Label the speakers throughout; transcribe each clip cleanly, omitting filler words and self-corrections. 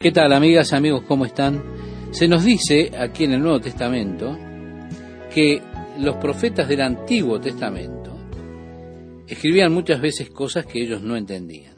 Speaker 1: ¿Qué tal, amigas, amigos? ¿Cómo están? Se nos dice aquí en el Nuevo Testamento que los profetas del Antiguo Testamento escribían muchas veces cosas que ellos no entendían,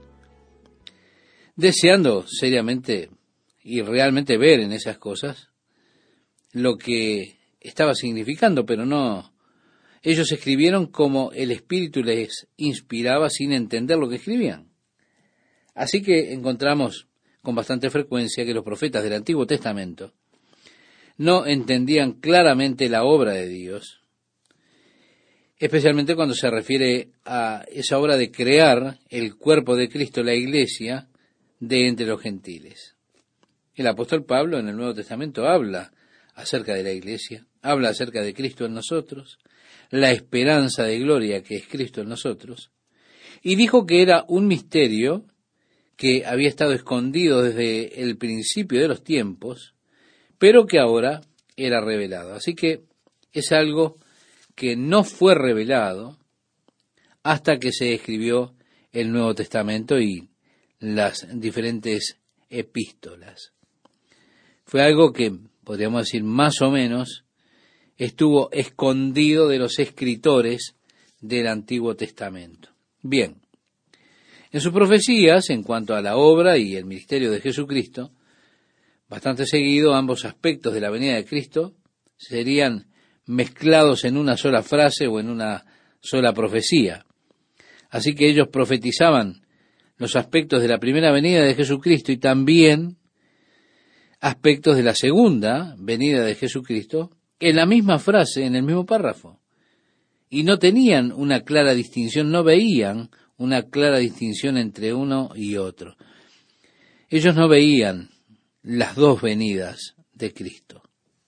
Speaker 1: deseando seriamente y realmente ver en esas cosas lo que estaba significando, pero no. Ellos escribieron como el Espíritu les inspiraba sin entender lo que escribían. Así que encontramos con bastante frecuencia que los profetas del Antiguo Testamento no entendían claramente la obra de Dios, especialmente cuando se refiere a esa obra de crear el cuerpo de Cristo, la iglesia, de entre los gentiles. El apóstol Pablo en el Nuevo Testamento habla acerca de la iglesia, habla acerca de Cristo en nosotros, la esperanza de gloria que es Cristo en nosotros, y dijo que era un misterio que había estado escondido desde el principio de los tiempos, pero que ahora era revelado. Así que es algo que no fue revelado hasta que se escribió el Nuevo Testamento y las diferentes epístolas. Fue algo que, podríamos decir, más o menos estuvo escondido de los escritores del Antiguo Testamento. Bien, en sus profecías, en cuanto a la obra y el ministerio de Jesucristo, bastante seguido ambos aspectos de la venida de Cristo serían mezclados en una sola frase o en una sola profecía. Así que ellos profetizaban los aspectos de la primera venida de Jesucristo y también aspectos de la segunda venida de Jesucristo en la misma frase, en el mismo párrafo. Y no tenían una clara distinción, no veían una clara distinción entre uno y otro. Ellos no veían las dos venidas de Cristo.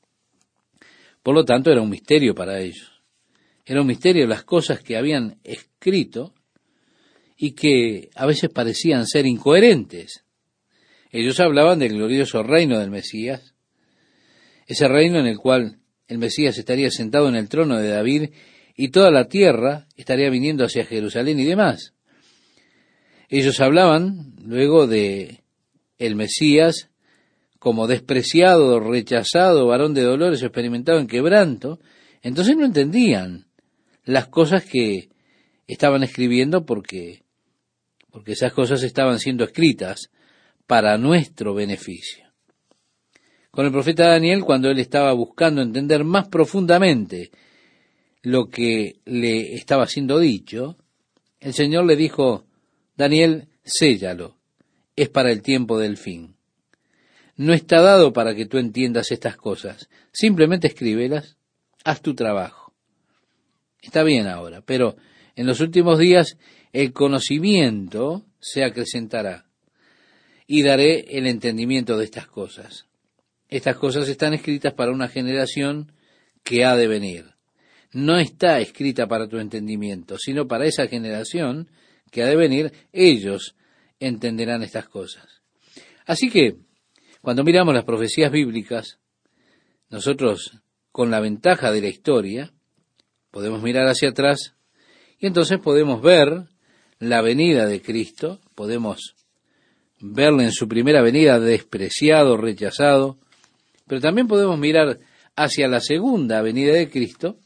Speaker 1: Por lo tanto, era un misterio para ellos. Era un misterio las cosas que habían escrito y que a veces parecían ser incoherentes. Ellos hablaban del glorioso reino del Mesías, ese reino en el cual el Mesías estaría sentado en el trono de David y toda la tierra estaría viniendo hacia Jerusalén y demás. Ellos hablaban luego de el Mesías como despreciado, rechazado, varón de dolores, experimentado en quebranto. Entonces no entendían las cosas que estaban escribiendo porque esas cosas estaban siendo escritas para nuestro beneficio. Con el profeta Daniel, cuando él estaba buscando entender más profundamente lo que le estaba siendo dicho, el Señor le dijo: Daniel, séllalo, es para el tiempo del fin. No está dado para que tú entiendas estas cosas, simplemente escríbelas, haz tu trabajo. Está bien ahora, pero en los últimos días el conocimiento se acrecentará y daré el entendimiento de estas cosas. Estas cosas están escritas para una generación que ha de venir. No está escrita para tu entendimiento, sino para esa generación que ha de venir. Ellos entenderán estas cosas. Así que, cuando miramos las profecías bíblicas, nosotros, con la ventaja de la historia, podemos mirar hacia atrás y entonces podemos ver la venida de Cristo, podemos verlo en su primera venida despreciado, rechazado, pero también podemos mirar hacia la segunda venida de Cristo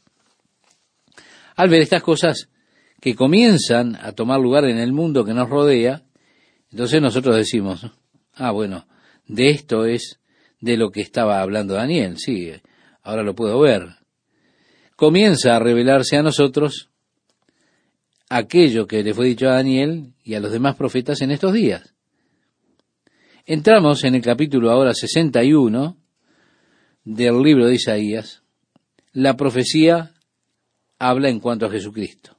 Speaker 1: al ver estas cosas que comienzan a tomar lugar en el mundo que nos rodea. Entonces nosotros decimos: bueno, de esto es de lo que estaba hablando Daniel, sí, ahora lo puedo ver. Comienza a revelarse a nosotros aquello que le fue dicho a Daniel y a los demás profetas en estos días. Entramos en el capítulo ahora 61 del libro de Isaías. La profecía habla en cuanto a Jesucristo.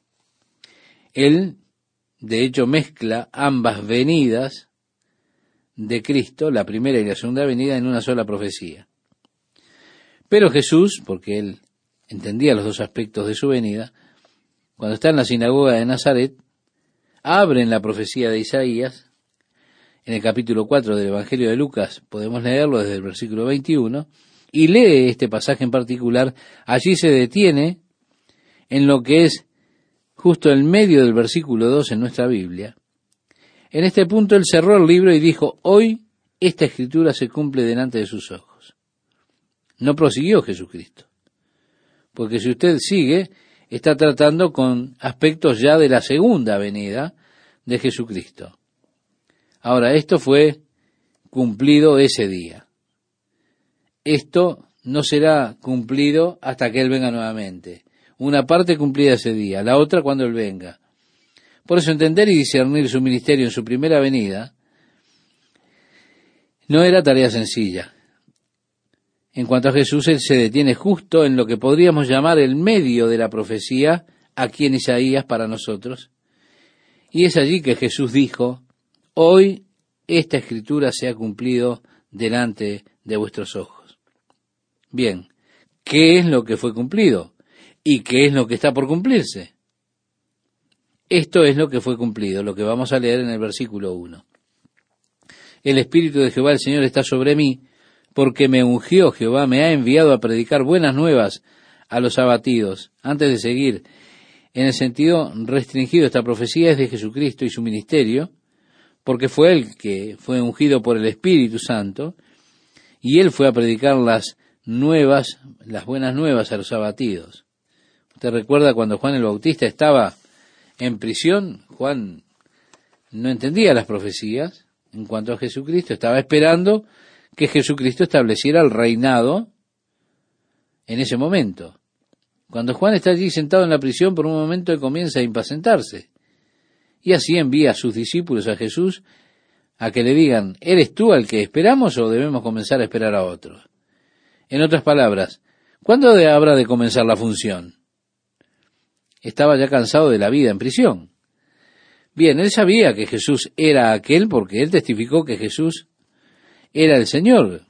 Speaker 1: Él, de hecho, mezcla ambas venidas de Cristo, la primera y la segunda venida, en una sola profecía. Pero Jesús, porque él entendía los dos aspectos de su venida, cuando está en la sinagoga de Nazaret, abre en la profecía de Isaías. En el capítulo 4 del Evangelio de Lucas podemos leerlo desde el versículo 21, y lee este pasaje en particular. Allí se detiene en lo que es justo en medio del versículo 2 en nuestra Biblia. En este punto él cerró el libro y dijo: hoy esta escritura se cumple delante de sus ojos. No prosiguió Jesucristo, porque si usted sigue, está tratando con aspectos ya de la segunda venida de Jesucristo. Ahora, esto fue cumplido ese día. Esto no será cumplido hasta que Él venga nuevamente. Una parte cumplida ese día, la otra cuando Él venga. Por eso entender y discernir su ministerio en su primera venida no era tarea sencilla. En cuanto a Jesús, Él se detiene justo en lo que podríamos llamar el medio de la profecía aquí en Isaías para nosotros. Y es allí que Jesús dijo, hoy esta escritura se ha cumplido delante de vuestros ojos. Bien, ¿qué es lo que fue cumplido? ¿Y qué es lo que está por cumplirse? Esto es lo que fue cumplido, lo que vamos a leer en el versículo 1. El Espíritu de Jehová el Señor está sobre mí, porque me ungió Jehová, me ha enviado a predicar buenas nuevas a los abatidos. Antes de seguir, en el sentido restringido, esta profecía es de Jesucristo y su ministerio, porque fue Él que fue ungido por el Espíritu Santo, y Él fue a predicar las buenas nuevas a los abatidos. Usted recuerda cuando Juan el Bautista estaba en prisión, Juan no entendía las profecías en cuanto a Jesucristo, estaba esperando que Jesucristo estableciera el reinado en ese momento. Cuando Juan está allí sentado en la prisión, por un momento él comienza a impacientarse. Y así envía a sus discípulos a Jesús a que le digan, ¿eres tú al que esperamos o debemos comenzar a esperar a otro? En otras palabras, ¿cuándo habrá de comenzar la función? Estaba ya cansado de la vida en prisión. Bien, él sabía que Jesús era aquel porque él testificó que Jesús era el Señor.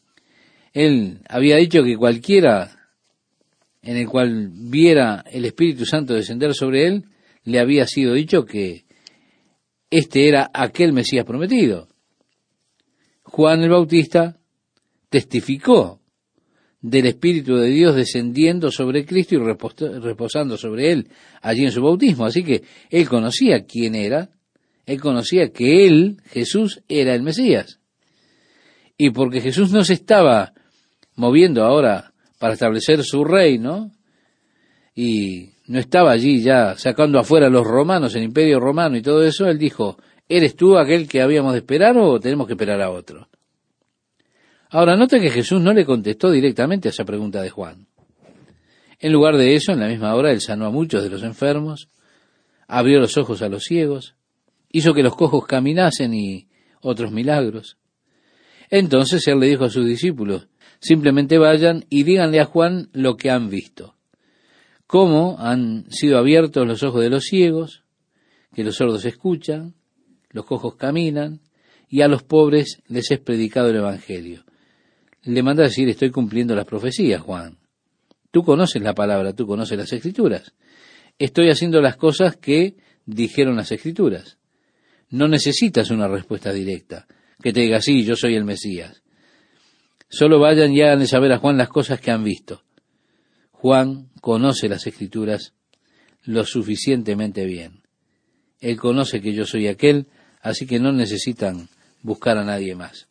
Speaker 1: Él había dicho que cualquiera en el cual viera el Espíritu Santo descender sobre él, le había sido dicho que este era aquel Mesías prometido. Juan el Bautista testificó del Espíritu de Dios descendiendo sobre Cristo y reposando sobre él allí en su bautismo. Así que él conocía quién era, él conocía que él, Jesús, era el Mesías. Y porque Jesús no se estaba moviendo ahora para establecer su reino, y no estaba allí ya sacando afuera a los romanos, el imperio romano y todo eso, él dijo, ¿eres tú aquel que habíamos de esperar o tenemos que esperar a otro? Ahora, note que Jesús no le contestó directamente a esa pregunta de Juan. En lugar de eso, en la misma hora, él sanó a muchos de los enfermos, abrió los ojos a los ciegos, hizo que los cojos caminasen y otros milagros. Entonces él le dijo a sus discípulos, simplemente vayan y díganle a Juan lo que han visto. Cómo han sido abiertos los ojos de los ciegos, que los sordos escuchan, los cojos caminan, y a los pobres les es predicado el Evangelio. Le manda a decir, estoy cumpliendo las profecías, Juan. Tú conoces la palabra, tú conoces las Escrituras. Estoy haciendo las cosas que dijeron las Escrituras. No necesitas una respuesta directa, que te diga, sí, yo soy el Mesías. Solo vayan y háganle saber a Juan las cosas que han visto. Juan conoce las Escrituras lo suficientemente bien. Él conoce que yo soy aquel, así que no necesitan buscar a nadie más.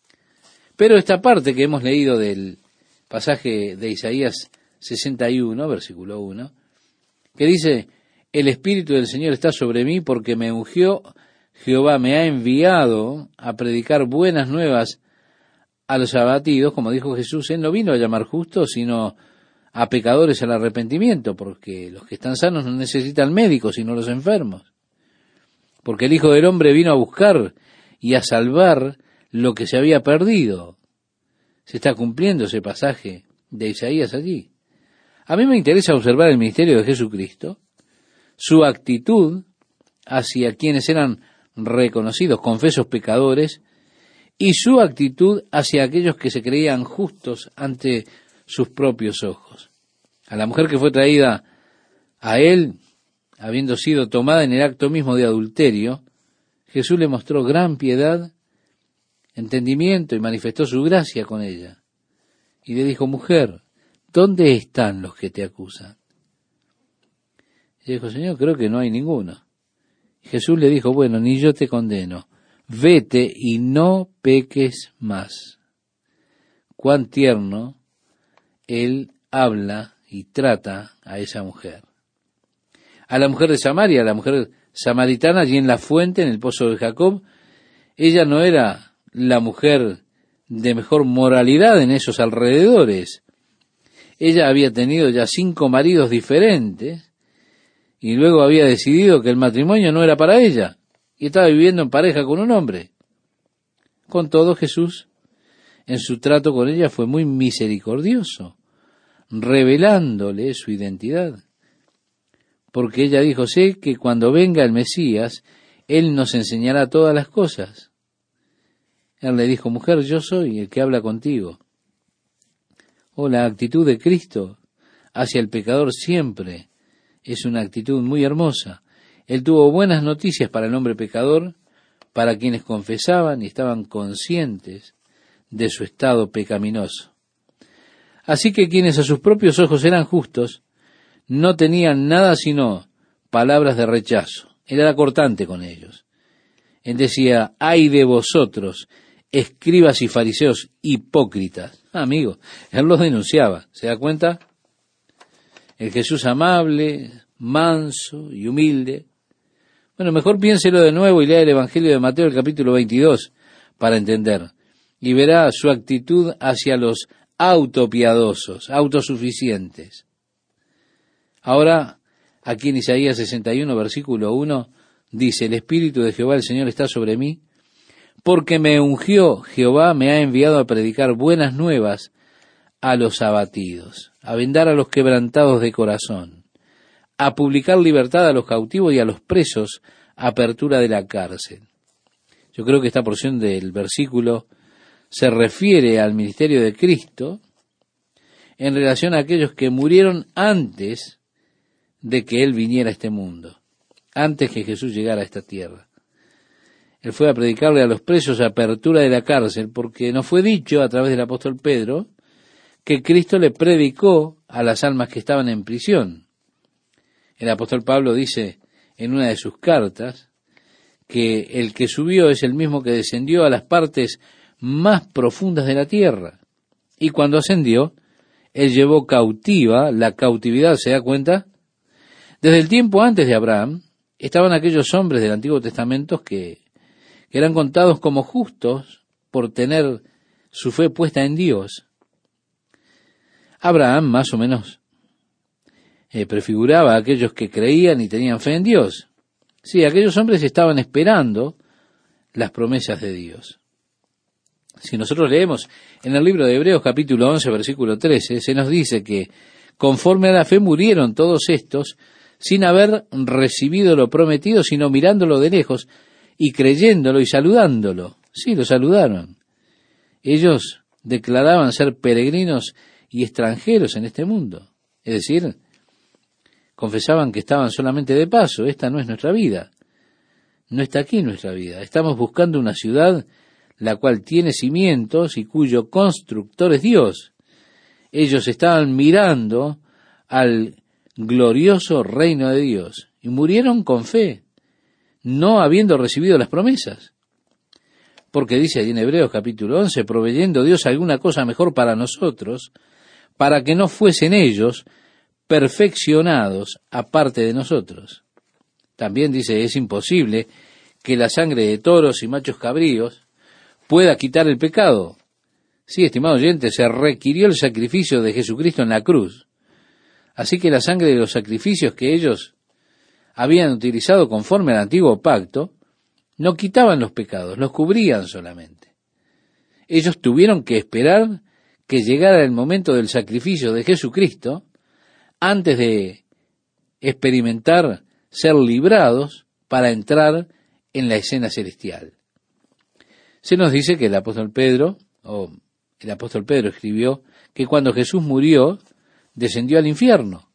Speaker 1: Pero esta parte que hemos leído del pasaje de Isaías 61, versículo 1, que dice, el Espíritu del Señor está sobre mí porque me ungió, Jehová me ha enviado a predicar buenas nuevas a los abatidos, como dijo Jesús, Él no vino a llamar justos, sino a pecadores al arrepentimiento, porque los que están sanos no necesitan médicos, sino los enfermos. Porque el Hijo del Hombre vino a buscar y a salvar lo que se había perdido. Se está cumpliendo ese pasaje de Isaías allí. A mí me interesa observar el ministerio de Jesucristo, su actitud hacia quienes eran reconocidos, confesos pecadores, y su actitud hacia aquellos que se creían justos ante sus propios ojos. A la mujer que fue traída a él, habiendo sido tomada en el acto mismo de adulterio, Jesús le mostró gran piedad, entendimiento y manifestó su gracia con ella. Y le dijo, mujer, ¿dónde están los que te acusan? Y dijo, Señor, creo que no hay ninguno. Y Jesús le dijo, bueno, ni yo te condeno, vete y no peques más. Cuán tierno él habla y trata a esa mujer. A la mujer de Samaria, a la mujer samaritana, allí en la fuente, en el pozo de Jacob, ella no era la mujer de mejor moralidad en esos alrededores. Ella había tenido ya 5 maridos diferentes y luego había decidido que el matrimonio no era para ella y estaba viviendo en pareja con un hombre. Con todo, Jesús, en su trato con ella, fue muy misericordioso, revelándole su identidad. Porque ella dijo, sé que cuando venga el Mesías, Él nos enseñará todas las cosas. Él le dijo, mujer, yo soy el que habla contigo. La actitud de Cristo hacia el pecador siempre es una actitud muy hermosa. Él tuvo buenas noticias para el hombre pecador, para quienes confesaban y estaban conscientes de su estado pecaminoso. Así que quienes a sus propios ojos eran justos, no tenían nada sino palabras de rechazo. Él era cortante con ellos. Él decía, ay de vosotros, escribas y fariseos hipócritas. Amigo, él los denunciaba. ¿Se da cuenta? El Jesús amable, manso y humilde. Bueno, mejor piénselo de nuevo y lea el Evangelio de Mateo, el capítulo 22, para entender. Y verá su actitud hacia los autopiadosos, autosuficientes. Ahora, aquí en Isaías 61, versículo 1, dice, el Espíritu de Jehová el Señor está sobre mí, porque me ungió, Jehová me ha enviado a predicar buenas nuevas a los abatidos, a vendar a los quebrantados de corazón, a publicar libertad a los cautivos y a los presos, apertura de la cárcel. Yo creo que esta porción del versículo se refiere al ministerio de Cristo en relación a aquellos que murieron antes de que Él viniera a este mundo, antes que Jesús llegara a esta tierra. Él fue a predicarle a los presos apertura de la cárcel, porque nos fue dicho a través del apóstol Pedro que Cristo le predicó a las almas que estaban en prisión. El apóstol Pablo dice en una de sus cartas que el que subió es el mismo que descendió a las partes más profundas de la tierra. Y cuando ascendió, Él llevó cautiva la cautividad, ¿se da cuenta? Desde el tiempo antes de Abraham, estaban aquellos hombres del Antiguo Testamento que eran contados como justos por tener su fe puesta en Dios. Abraham más o menos prefiguraba a aquellos que creían y tenían fe en Dios. Sí, aquellos hombres estaban esperando las promesas de Dios. Si nosotros leemos en el libro de Hebreos capítulo 11, versículo 13, se nos dice que conforme a la fe murieron todos estos sin haber recibido lo prometido, sino mirándolo de lejos y creyéndolo y saludándolo. Sí, lo saludaron. Ellos declaraban ser peregrinos y extranjeros en este mundo. Es decir, confesaban que estaban solamente de paso. Esta no es nuestra vida. No está aquí nuestra vida. Estamos buscando una ciudad la cual tiene cimientos y cuyo constructor es Dios. Ellos estaban mirando al glorioso reino de Dios y murieron con fe, no habiendo recibido las promesas. Porque dice allí en Hebreos capítulo 11, proveyendo Dios alguna cosa mejor para nosotros, para que no fuesen ellos perfeccionados aparte de nosotros. También dice, es imposible que la sangre de toros y machos cabríos pueda quitar el pecado. Sí, estimado oyente, se requirió el sacrificio de Jesucristo en la cruz. Así que la sangre de los sacrificios que ellos habían utilizado conforme al antiguo pacto, no quitaban los pecados, los cubrían solamente. Ellos tuvieron que esperar que llegara el momento del sacrificio de Jesucristo antes de experimentar ser librados para entrar en la escena celestial. Se nos dice que el apóstol Pedro escribió que cuando Jesús murió, descendió al infierno.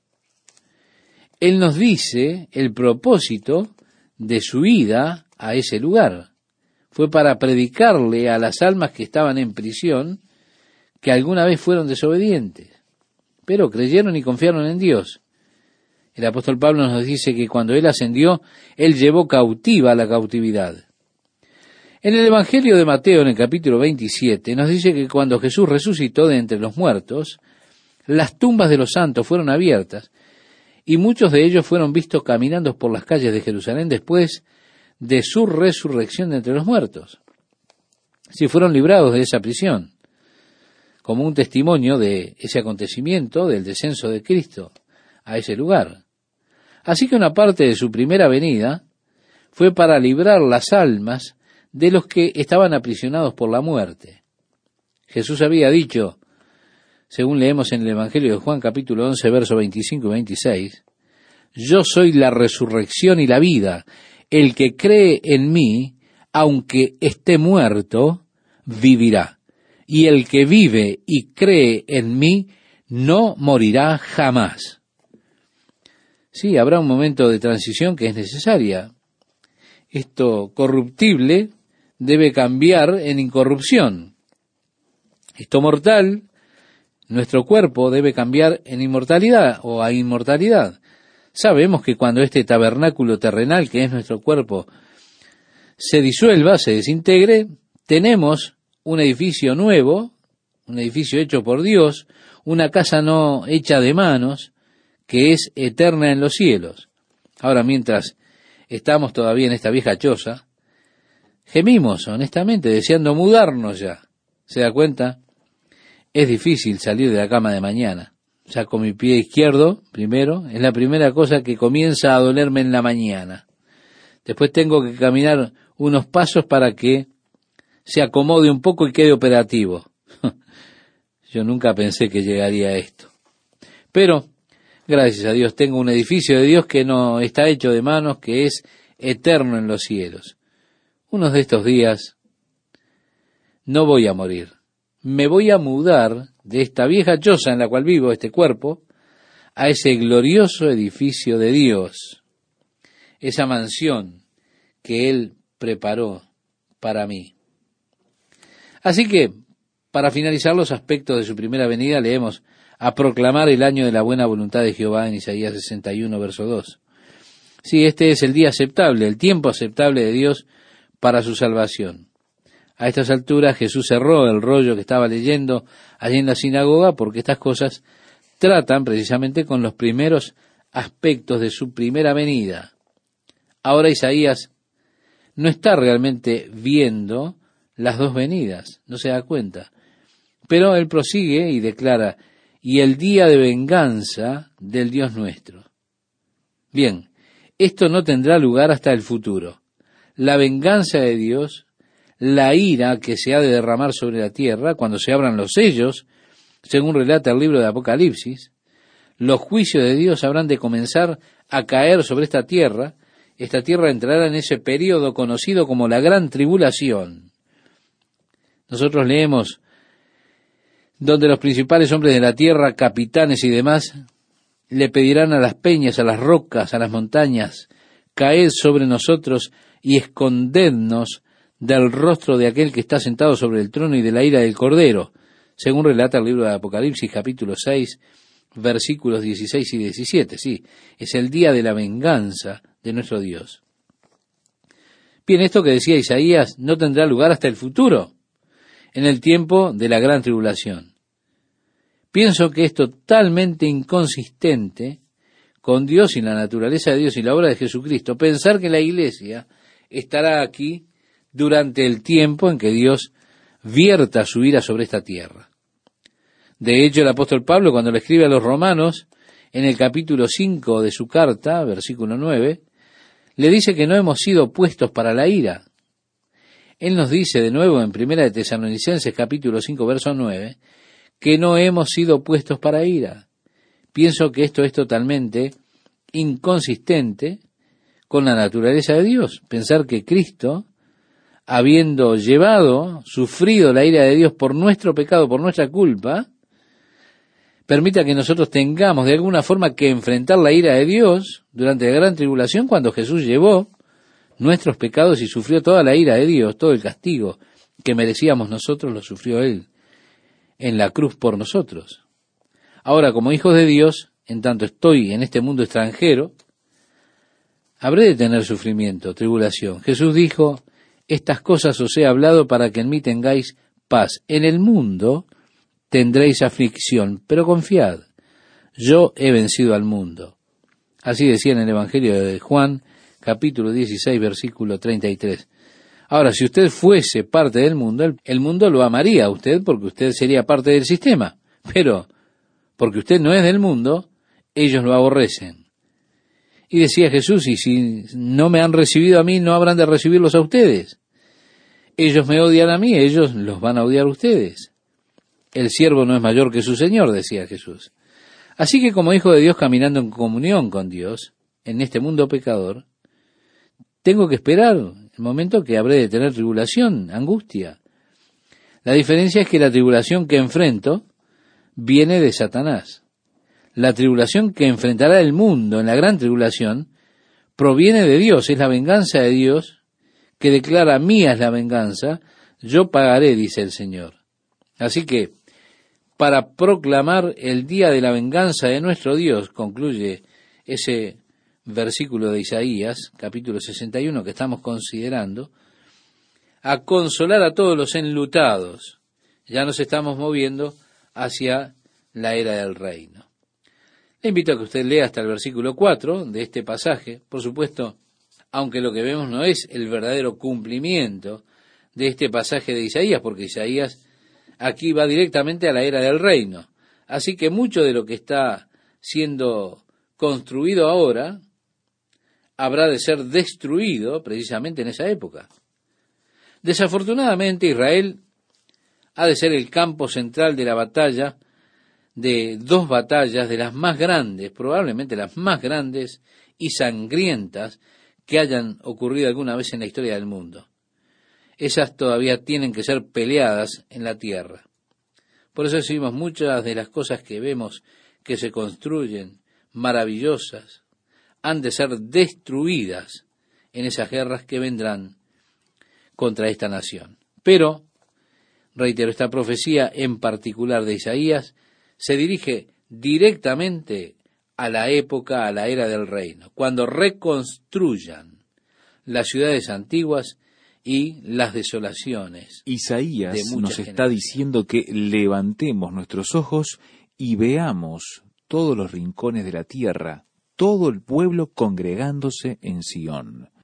Speaker 1: Él nos dice el propósito de su ida a ese lugar. Fue para predicarle a las almas que estaban en prisión que alguna vez fueron desobedientes, pero creyeron y confiaron en Dios. El apóstol Pablo nos dice que cuando Él ascendió, Él llevó cautiva la cautividad. En el Evangelio de Mateo, en el capítulo 27, nos dice que cuando Jesús resucitó de entre los muertos, las tumbas de los santos fueron abiertas y muchos de ellos fueron vistos caminando por las calles de Jerusalén después de su resurrección de entre los muertos. Si fueron librados de esa prisión, como un testimonio de ese acontecimiento, del descenso de Cristo a ese lugar. Así que una parte de su primera venida fue para librar las almas de los que estaban aprisionados por la muerte. Jesús había dicho, según leemos en el Evangelio de Juan capítulo 11, versos 25 y 26, yo soy la resurrección y la vida. El que cree en mí, aunque esté muerto, vivirá. Y el que vive y cree en mí, no morirá jamás. Sí, habrá un momento de transición que es necesaria. Esto corruptible debe cambiar en incorrupción. Esto mortal, nuestro cuerpo debe cambiar en inmortalidad o a inmortalidad. Sabemos que cuando este tabernáculo terrenal, que es nuestro cuerpo, se disuelva, se desintegre, tenemos un edificio nuevo, un edificio hecho por Dios, una casa no hecha de manos, que es eterna en los cielos. Ahora, mientras estamos todavía en esta vieja choza, gemimos, honestamente, deseando mudarnos ya. ¿Se da cuenta? Es difícil salir de la cama de mañana. Saco mi pie izquierdo, primero, es la primera cosa que comienza a dolerme en la mañana. Después tengo que caminar unos pasos para que se acomode un poco y quede operativo. Yo nunca pensé que llegaría a esto. Pero, gracias a Dios, tengo un edificio de Dios que no está hecho de manos, que es eterno en los cielos. Unos de estos días no voy a morir. Me voy a mudar de esta vieja choza en la cual vivo, este cuerpo, a ese glorioso edificio de Dios, esa mansión que Él preparó para mí. Así que, para finalizar los aspectos de su primera venida, leemos a proclamar el año de la buena voluntad de Jehová en Isaías 61, verso 2. Sí, este es el día aceptable, el tiempo aceptable de Dios para su salvación. A estas alturas Jesús cerró el rollo que estaba leyendo allí en la sinagoga porque estas cosas tratan precisamente con los primeros aspectos de su primera venida. Ahora Isaías no está realmente viendo las dos venidas, no se da cuenta. Pero él prosigue y declara, y el día de venganza del Dios nuestro. Bien, esto no tendrá lugar hasta el futuro. La venganza de Dios, la ira que se ha de derramar sobre la tierra cuando se abran los sellos, según relata el libro de Apocalipsis, los juicios de Dios habrán de comenzar a caer sobre esta tierra entrará en ese período conocido como la Gran Tribulación. Nosotros leemos donde los principales hombres de la tierra, capitanes y demás, le pedirán a las peñas, a las rocas, a las montañas, caed sobre nosotros y escondednos del rostro de aquel que está sentado sobre el trono y de la ira del Cordero, según relata el libro de Apocalipsis, capítulo 6, versículos 16 y 17. Sí, es el día de la venganza de nuestro Dios. Bien, esto que decía Isaías no tendrá lugar hasta el futuro, en el tiempo de la gran tribulación. Pienso que es totalmente inconsistente con Dios y la naturaleza de Dios y la obra de Jesucristo pensar que la iglesia estará aquí durante el tiempo en que Dios vierta su ira sobre esta tierra. De hecho, el apóstol Pablo, cuando le escribe a los romanos, en el capítulo 5 de su carta, versículo 9, le dice que no hemos sido puestos para la ira. Él nos dice de nuevo en Primera de Tesalonicenses, capítulo 5, verso 9, que no hemos sido puestos para ira. Pienso que esto es totalmente inconsistente con la naturaleza de Dios. Pensar que Cristo, habiendo sufrido la ira de Dios por nuestro pecado, por nuestra culpa, permita que nosotros tengamos de alguna forma que enfrentar la ira de Dios durante la gran tribulación cuando Jesús llevó nuestros pecados y sufrió toda la ira de Dios, todo el castigo que merecíamos nosotros lo sufrió Él en la cruz por nosotros. Ahora, como hijos de Dios, en tanto estoy en este mundo extranjero, habré de tener sufrimiento, tribulación. Jesús dijo, Estas cosas os he hablado para que en mí tengáis paz. En el mundo tendréis aflicción, pero confiad, yo he vencido al mundo. Así decía en el Evangelio de Juan, capítulo 16, versículo 33. Ahora, si usted fuese parte del mundo, el mundo lo amaría a usted porque usted sería parte del sistema, pero porque usted no es del mundo, ellos lo aborrecen. Y decía Jesús, y si no me han recibido a mí, no habrán de recibirlos a ustedes. Ellos me odian a mí, ellos los van a odiar a ustedes. El siervo no es mayor que su Señor, decía Jesús. Así que como hijo de Dios caminando en comunión con Dios, en este mundo pecador, tengo que esperar el momento que habré de tener tribulación, angustia. La diferencia es que la tribulación que enfrento viene de Satanás. La tribulación que enfrentará el mundo en la gran tribulación proviene de Dios, es la venganza de Dios que declara mía es la venganza, yo pagaré, dice el Señor. Así que, para proclamar el día de la venganza de nuestro Dios, concluye ese versículo de Isaías, capítulo 61, que estamos considerando, a consolar a todos los enlutados. Ya nos estamos moviendo hacia la era del reino. Le invito a que usted lea hasta el versículo 4 de este pasaje. Por supuesto, aunque lo que vemos no es el verdadero cumplimiento de este pasaje de Isaías, porque Isaías aquí va directamente a la era del reino. Así que mucho de lo que está siendo construido ahora habrá de ser destruido precisamente en esa época. Desafortunadamente, Israel ha de ser el campo central de la batalla, de dos batallas de las más grandes, probablemente las más grandes y sangrientas que hayan ocurrido alguna vez en la historia del mundo. Esas todavía tienen que ser peleadas en la tierra. Por eso decimos, muchas de las cosas que vemos que se construyen, maravillosas, han de ser destruidas en esas guerras que vendrán contra esta nación. Pero, reitero, esta profecía en particular de Isaías se dirige directamente a la época, a la era del reino, cuando reconstruyan las ciudades antiguas y las desolaciones.
Speaker 2: Isaías
Speaker 1: de muchas
Speaker 2: nos está diciendo que levantemos nuestros ojos y veamos todos los rincones de la tierra, todo el pueblo congregándose en Sión.